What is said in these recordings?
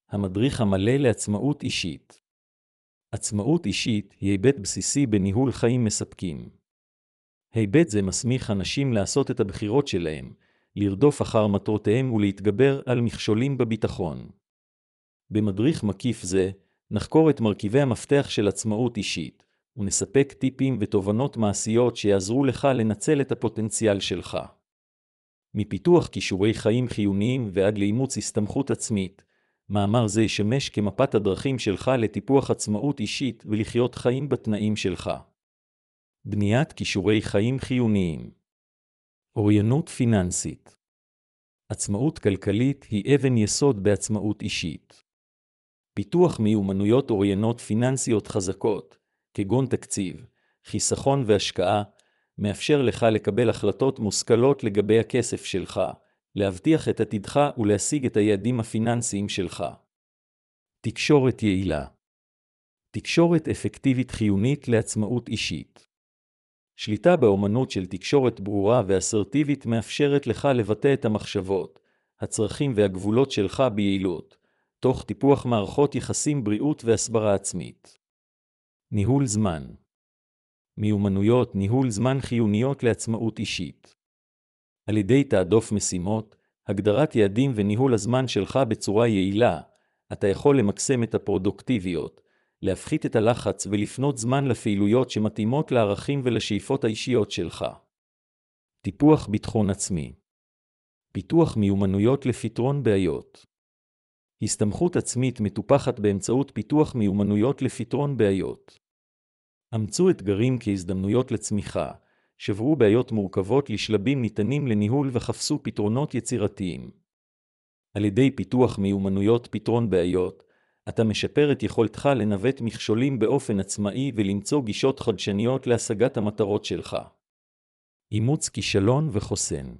המדריך המלא לעצמאות אישית. עצמאות אישית היא היבט בסיסי בניהול חיים מספקים. היבט זה מסמיך אנשים לעשות את הבחירות שלהם, לרדוף אחר מטרותיהם ולהתגבר על מכשולים בביטחון. במדריך מקיף זה, נחקור את מרכיבי המפתח של עצמאות אישית, ונספק טיפים ותובנות מעשיות שיעזרו לך לנצל את הפוטנציאל שלך. מפיתוח כישורי חיים חיוניים ועד לאימוץ הסתמכות עצמית, מאמר זה ישמש כמפת הדרכים שלך לטיפוח עצמאות אישית ולחיות חיים בתנאים שלך. בניית כישורי חיים חיוניים. אוריינות פיננסית. עצמאות כלכלית היא אבן יסוד בעצמאות אישית. פיתוח מיומנויות אוריינות פיננסיות חזקות, כגון תקציב, חיסכון והשקעה, מאפשר לך לקבל החלטות מושכלות לגבי הכסף שלך, להבטיח את עתידך ולהשיג את היעדים הפיננסיים שלך. תקשורת יעילה. תקשורת אפקטיבית חיונית לעצמאות אישית. שליטה באמנות של תקשורת ברורה ואסרטיבית מאפשרת לך לבטא את המחשבות, הצרכים והגבולות שלך ביעילות, תוך טיפוח מערכות יחסים בריאות והסברה עצמית. ניהול זמן. מיומנויות ניהול זמן חיוניות לעצמאות אישית. על ידי תעדוף משימות, הגדרת יעדים וניהול הזמן שלך בצורה יעילה, אתה יכול למקסם את הפרודוקטיביות, להפחית את הלחץ ולפנות זמן לפעילויות שמתאימות לערכים ולשאיפות האישיות שלך. טיפוח ביטחון עצמי. פיתוח מיומנויות לפתרון בעיות. הסתמכות עצמית מטופחת באמצעות פיתוח מיומנויות לפתרון בעיות. אמצו אתגרים כהזדמנויות לצמיחה, שברו בעיות מורכבות לשלבים ניתנים לניהול וחפשו פתרונות יצירתיים. על ידי פיתוח מיומנויות פתרון בעיות, אתה משפר את יכולתך לנווט מכשולים באופן עצמאי ולמצוא גישות חדשניות להשגת המטרות שלך. אימוץ כישלון וחוסן.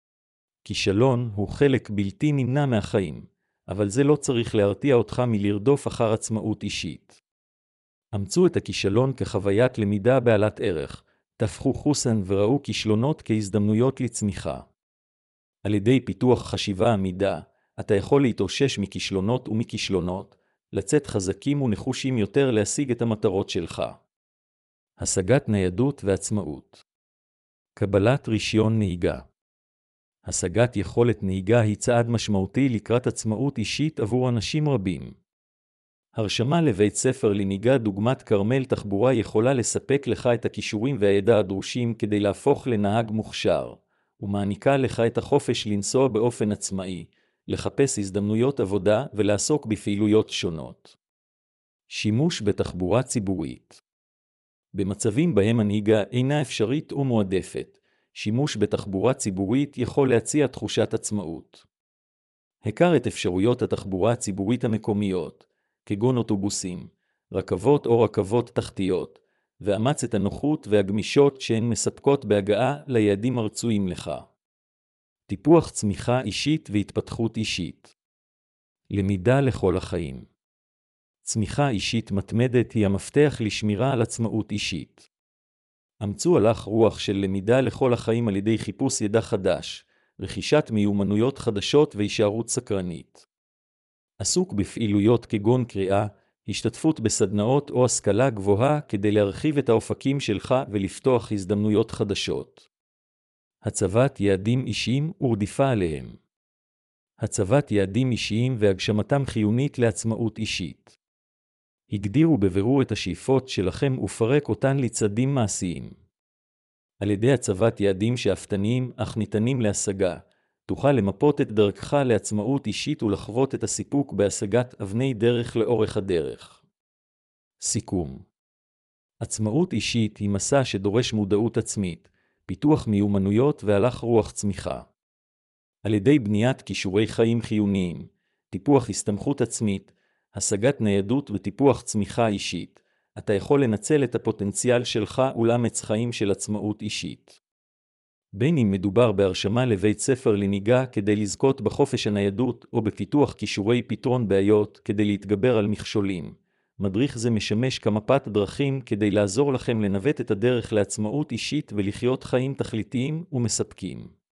כישלון הוא חלק בלתי נמנע מהחיים, אבל זה לא צריך להרתיע אותך מלרדוף אחר עצמאות אישית. אמצו את הכישלון כחוויית למידה בעלת ערך, תפחו חוסן וראו כישלונות כהזדמנויות לצמיחה. על ידי פיתוח חשיבה עמידה, אתה יכול להתאושש מכישלונות ומכישלונות, לצאת חזקים ונחושים יותר להשיג את המטרות שלך. השגת ניידות ועצמאות. קבלת רישיון נהיגה. השגת יכולת נהיגה היא צעד משמעותי לקראת עצמאות אישית עבור אנשים רבים. הרשמה לבית ספר לנהיגה דוגמת כרמל תחבורה יכולה לספק לך את הכישורים והידע הדרושים כדי להפוך לנהג מוכשר, ומעניקה לך את החופש לנסוע באופן עצמאי, לחפש הזדמנויות עבודה ולעסוק בפעילויות שונות. שימוש בתחבורה ציבורית. במצבים בהם הנהיגה אינה אפשרית או מועדפת, שימוש בתחבורה ציבורית יכול להציע תחושת עצמאות. הכר את אפשרויות התחבורה הציבורית המקומיות, כגון אוטובוסים, רכבות או רכבות תחתיות, ואמץ את הנוחות והגמישות שהן מספקות בהגעה ליעדים הרצויים לך. טיפוח צמיחה אישית והתפתחות אישית. למידה לכל החיים. צמיחה אישית מתמדת היא המפתח לשמירה על עצמאות אישית. אמצו הלך רוח של למידה לכל החיים על ידי חיפוש ידע חדש, רכישת מיומנויות חדשות והישארות סקרנית. עסוק בפעילויות כגון קריאה, השתתפות בסדנאות או השכלה גבוהה כדי להרחיב את האופקים שלך ולפתוח הזדמנויות חדשות. הצבת יעדים אישיים ורדיפה עליהם. הצבת יעדים אישיים והגשמתם חיונית לעצמאות אישית. הגדירו בבירור את השאיפות שלכם ופרק אותן לצעדים מעשיים. על ידי הצבת יעדים שאפתניים אך ניתנים להשגה, תוכל למפות את דרכך לעצמאות אישית ולחוות את הסיפוק בהשגת אבני דרך לאורך הדרך. סיכום. עצמאות אישית היא מסע שדורש מודעות עצמית, פיתוח מיומנויות והלך רוח צמיחה. על ידי בניית כישורי חיים חיוניים, טיפוח הסתמכות עצמית, השגת ניידות וטיפוח צמיחה אישית, אתה יכול לנצל את הפוטנציאל שלך ולאמץ חיים של עצמאות אישית. בין אם מדובר בהרשמה לבית ספר לנהיגה כדי לזכות בחופש הניידות או בפיתוח כישורי פתרון בעיות כדי להתגבר על מכשולים, מדריך זה משמש כמפת דרכים כדי לעזור לכם לנווט את הדרך לעצמאות אישית ולחיות חיים תכליתיים ומספקים.